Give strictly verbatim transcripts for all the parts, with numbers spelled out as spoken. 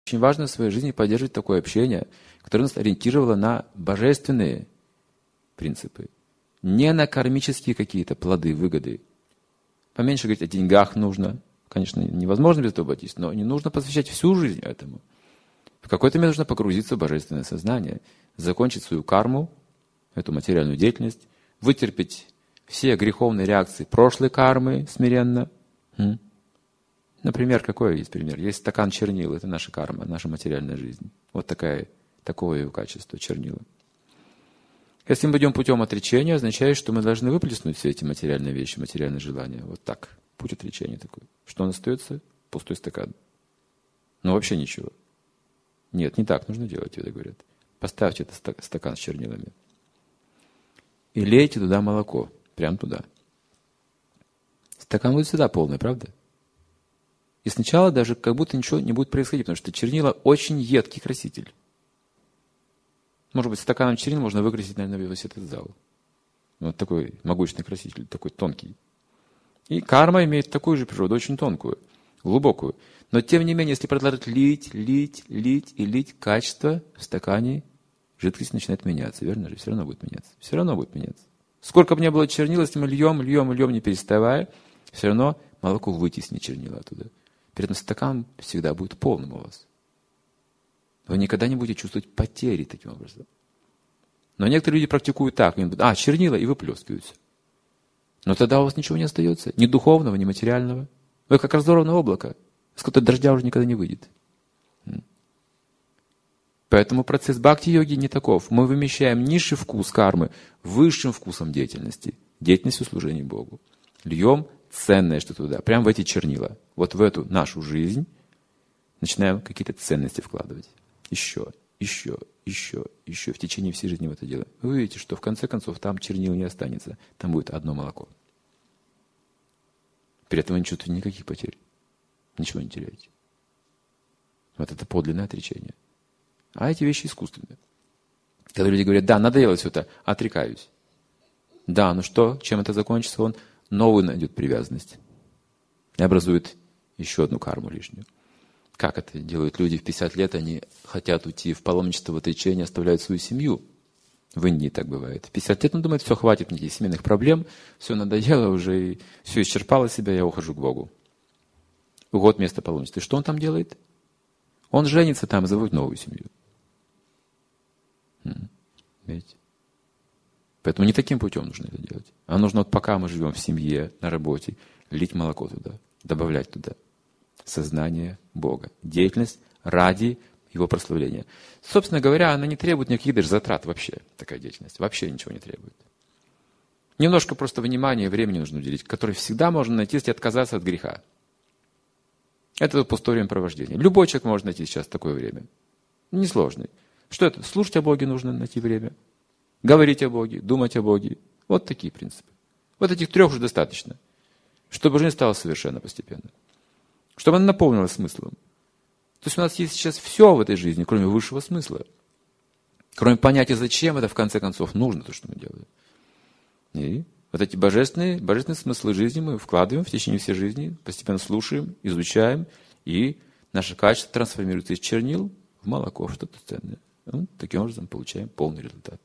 Очень важно в своей жизни поддерживать такое общение, которое нас ориентировало на божественные принципы, не на кармические какие-то плоды, выгоды. Поменьше говорить о деньгах нужно. Конечно, невозможно без этого обойтись, но не нужно посвящать всю жизнь этому. В какой-то момент нужно погрузиться в божественное сознание, закончить свою карму, эту материальную деятельность, вытерпеть все греховные реакции прошлой кармы смиренно. Например, какой есть пример? Есть стакан чернил, это наша карма, наша материальная жизнь. Вот такая, такое ее качество, чернила. Если мы идем путем отречения, означает, что мы должны выплеснуть все эти материальные вещи, материальные желания. Вот так. Путь отречения такой. Что он остается? Пустой стакан. Ну, вообще ничего. Нет, не так нужно делать, тебе говорят. Поставьте этот стакан с чернилами. И лейте туда молоко. Прям туда. Стакан будет всегда полный, правда? И сначала даже как будто ничего не будет происходить, потому что чернила очень едкий краситель. Может быть, стаканом чернил можно выкрасить, наверное, весь этот зал. Вот такой могучный краситель, такой тонкий. И карма имеет такую же природу, очень тонкую, глубокую. Но, тем не менее, если продолжать лить, лить, лить и лить, качество в стакане жидкость начинает меняться, верно же? Все равно будет меняться. Все равно будет меняться. Сколько бы ни было чернил, если мы льем, льем, льем, не переставая, все равно молоко вытеснит чернила оттуда. При этом стакан всегда будет полным у вас. Вы никогда не будете чувствовать потери таким образом. Но некоторые люди практикуют так. Они думают, а, чернила, и выплескиваются. Но тогда у вас ничего не остается. Ни духовного, ни материального. Вы как разорванное облако, с которого дождя уже никогда не выйдет. Поэтому процесс бхакти-йоги не таков. Мы вымещаем низший вкус кармы высшим вкусом деятельности. Деятельностью служения Богу. Льем ценное что-то туда. Прямо в эти чернила. Вот в эту нашу жизнь начинаем какие-то ценности вкладывать. Еще, еще, еще, еще. В течение всей жизни в это делаем. Вы увидите, что в конце концов там чернил не останется. Там будет одно молоко. При этом вы не чувствуете никаких потерь. Ничего не теряете. Вот это подлинное отречение. А эти вещи искусственные. Когда люди говорят, да, надоело все это, отрекаюсь. Да, ну что, чем это закончится? Он новую найдет привязанность. И образует еще одну карму лишнюю. Как это делают люди в пятьдесят лет? Они хотят уйти в паломничество, в отречение, оставляют свою семью. В Индии так бывает. В пятьдесят лет он думает, все, хватит мне этих семейных проблем, все надоело уже, и все исчерпало себя, я ухожу к Богу. Год место паломничества. И что он там делает? Он женится там и заводит новую семью. Видите? Поэтому не таким путем нужно это делать. А нужно вот пока мы живем в семье, на работе, лить молоко туда, добавлять туда сознание Бога. Деятельность ради Его прославления. Собственно говоря, она не требует никаких даже затрат вообще, такая деятельность. Вообще ничего не требует. Немножко просто внимания и времени нужно уделить, которое всегда можно найти, если отказаться от греха. Это пустое времяпровождение. Любой человек может найти сейчас такое время. Несложный. Что это? Слушать о Боге нужно найти время. Говорить о Боге, думать о Боге. Вот такие принципы. Вот этих трех уже достаточно. Чтобы жизнь стала совершенно постепенно. Чтобы она наполнилась смыслом. То есть у нас есть сейчас все в этой жизни, кроме высшего смысла. Кроме понятия, зачем это в конце концов нужно, то, что мы делаем. И вот эти божественные, божественные смыслы жизни мы вкладываем в течение всей жизни, постепенно слушаем, изучаем, и наше качество трансформируется из чернил в молоко, в что-то ценное. Вот таким образом получаем полный результат.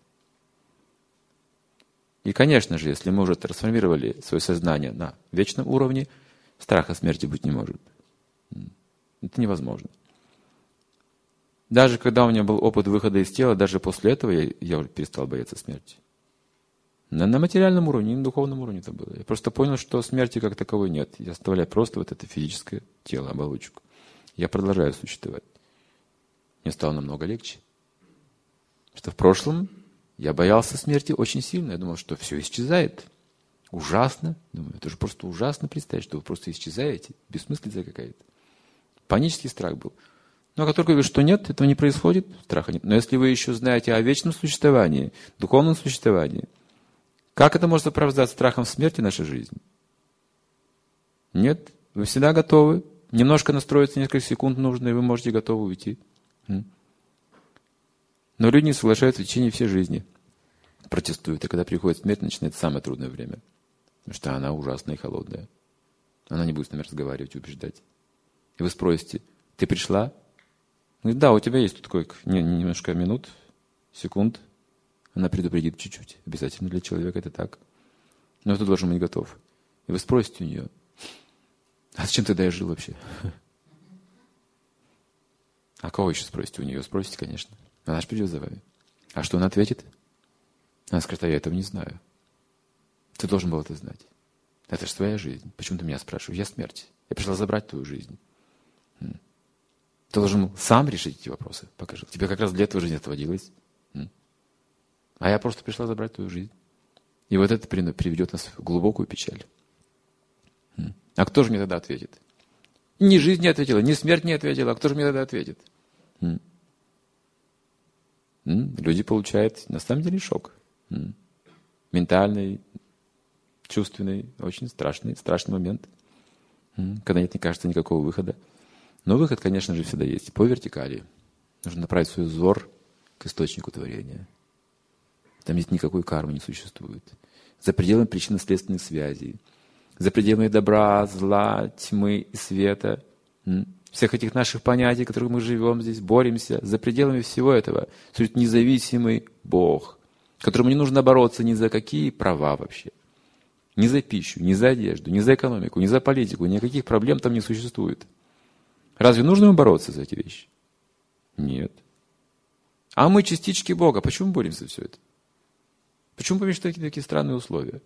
И, конечно же, если мы уже трансформировали свое сознание на вечном уровне, страха смерти быть не может. Это невозможно. Даже когда у меня был опыт выхода из тела, даже после этого я, я уже перестал бояться смерти. На, на материальном уровне, не на духовном уровне это было. Я просто понял, что смерти как таковой нет. Я оставляю просто вот это физическое тело, оболочку. Я продолжаю существовать. Мне стало намного легче. Потому что в прошлом я боялся смерти очень сильно. Я думал, что все исчезает. Ужасно. Думаю, это же просто ужасно представить, что вы просто исчезаете. Бессмыслица какая-то. Панический страх был. Но как только я говорю, что нет, этого не происходит, страха нет. Но если вы еще знаете о вечном существовании, духовном существовании, как это может оправдать страхом смерти наша жизнь? Нет, вы всегда готовы. Немножко настроиться, несколько секунд нужно, и вы можете готовы уйти. Но люди не соглашаются в течение всей жизни. Протестуют. И когда приходит смерть, начинается самое трудное время. Потому что она ужасная и холодная. Она не будет с нами разговаривать, убеждать. И вы спросите, ты пришла? Говорит, да, у тебя есть тут такой немножко минут, секунд. Она предупредит чуть-чуть. Обязательно для человека это так. Но ты должен быть готов. И вы спросите у нее, а зачем тогда я жил вообще? А кого еще спросите у нее? Спросите, конечно. Она же придет за вами. А что она ответит? Она скажет, а я этого не знаю. Ты должен был это знать. Это же твоя жизнь. Почему ты меня спрашиваешь? Я смерть. Я пришла забрать твою жизнь. Ты должен сам решить эти вопросы. Покажи. Тебе как раз для этого жизнь отводилась. А я просто пришла забрать твою жизнь. И вот это приведет нас в глубокую печаль. А кто же мне тогда ответит? Ни жизнь не ответила, ни смерть не ответила. А кто же мне тогда ответит? Люди получают, на самом деле, шок. Ментальный, чувственный, очень страшный, страшный момент. Когда нет, не кажется, никакого выхода. Но выход, конечно же, всегда есть. По вертикали. Нужно направить свой взор к источнику творения. Там нет никакой кармы, не существует. За пределами причинно-следственных связей. За пределами добра, зла, тьмы и света. Всех этих наших понятий, в которых мы живем здесь, боремся. За пределами всего этого существует независимый Бог, которому не нужно бороться ни за какие права вообще. Ни за пищу, ни за одежду, ни за экономику, ни за политику. Никаких проблем там не существует. Разве нужно ему бороться за эти вещи? Нет. А мы частички Бога. Почему боремся за все это? Почему помещаем такие, такие странные условия?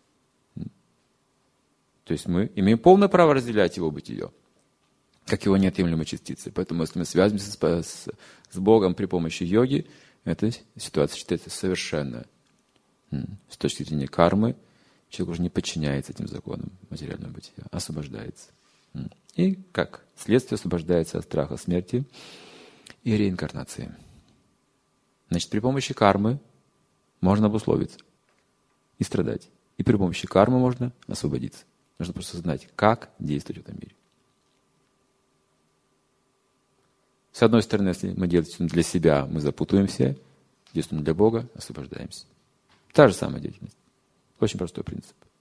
То есть мы имеем полное право разделять его бытие, как его неотъемлемой частицы. Поэтому, если мы связываемся с, с, с Богом при помощи йоги, эта ситуация считается совершенно. С точки зрения кармы, человек уже не подчиняется этим законам материального бытия, освобождается. И как следствие освобождается от страха смерти и реинкарнации. Значит, при помощи кармы можно обусловиться и страдать. И при помощи кармы можно освободиться. Нужно просто знать, как действовать в этом мире. С одной стороны, если мы действуем для себя, мы запутаемся. Действуем для Бога, освобождаемся. Та же самая деятельность. Очень простой принцип.